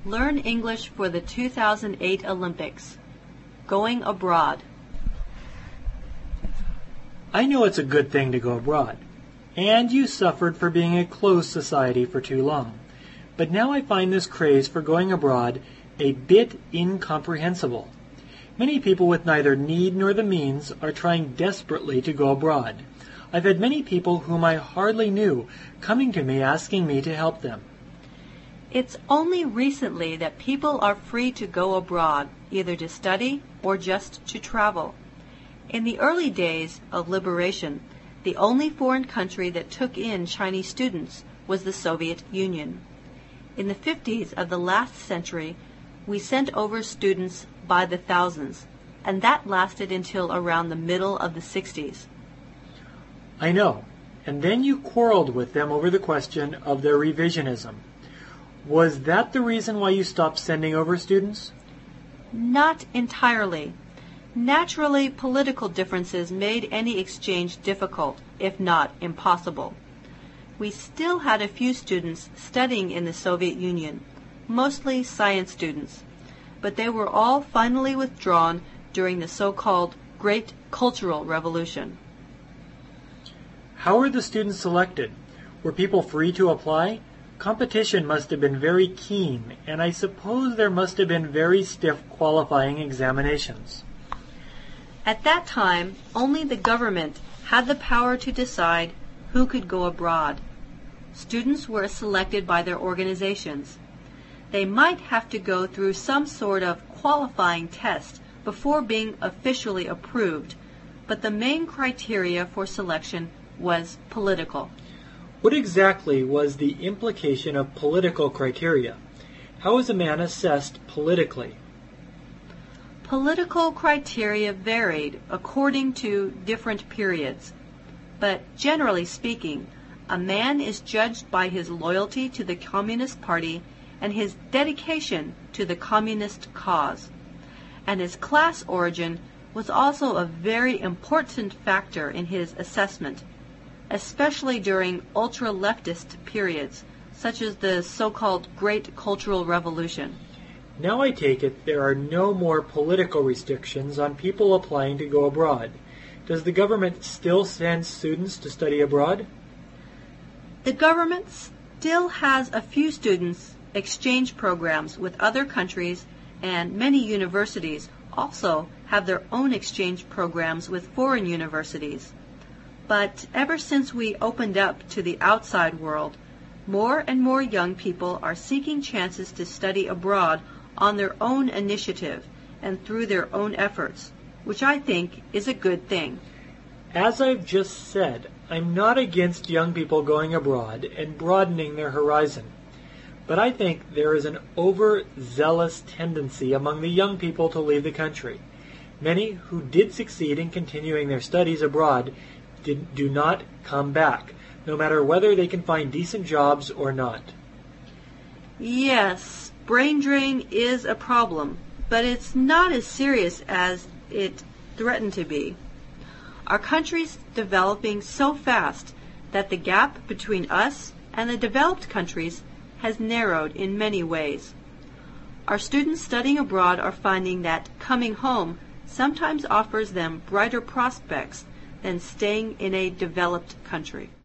Learn English for the 2008 Olympics. Going abroad. I know it's a good thing to go abroad, and you suffered for being a closed society for too long. But now I find this craze for going abroad a bit incomprehensible. Many people with neither need nor the means are trying desperately to go abroad. I've had many people whom I hardly knew coming to me asking me to help them. It's only recently that people are free to go abroad, either to study or just to travel. In the early days of liberation, the only foreign country that took in Chinese students was the Soviet Union. In the 50s of the last century, we sent over students by the thousands, and that lasted until around the middle of the 60s. I know, and then you quarreled with them over the question of their revisionism. Was that the reason why you stopped sending over students? Not entirely. Naturally, political differences made any exchange difficult, if not impossible. We still had a few students studying in the Soviet Union, mostly science students, but they were all finally withdrawn during the so-called Great Cultural Revolution. How were the students selected? Were people free to apply? Competition must have been very keen, and I suppose there must have been very stiff qualifying examinations. At that time, only the government had the power to decide who could go abroad. Students were selected by their organizations. They might have to go through some sort of qualifying test before being officially approved, but the main criteria for selection was political. What exactly was the implication of political criteria? How is a man assessed politically? Political criteria varied according to different periods, but generally speaking, a man is judged by his loyalty to the Communist Party and his dedication to the communist cause. And his class origin was also a very important factor in his assessment, especially during ultra-leftist periods, such as the so-called Great Cultural Revolution. Now I take it there are no more political restrictions on people applying to go abroad. Does the government still send students to study abroad? The government still has a few students exchange programs with other countries, and many universities also have their own exchange programs with foreign universities. But ever since we opened up to the outside world, more and more young people are seeking chances to study abroad on their own initiative and through their own efforts, which I think is a good thing. As I've just said, I'm not against young people going abroad and broadening their horizon. But I think there is an overzealous tendency among the young people to leave the country. Many who did succeed in continuing their studies abroad do not come back, no matter whether they can find decent jobs or not. Yes, brain drain is a problem, but it's not as serious as it threatened to be. Our country's developing so fast that the gap between us and the developed countries has narrowed in many ways. Our students studying abroad are finding that coming home sometimes offers them brighter prospects than staying in a developed country.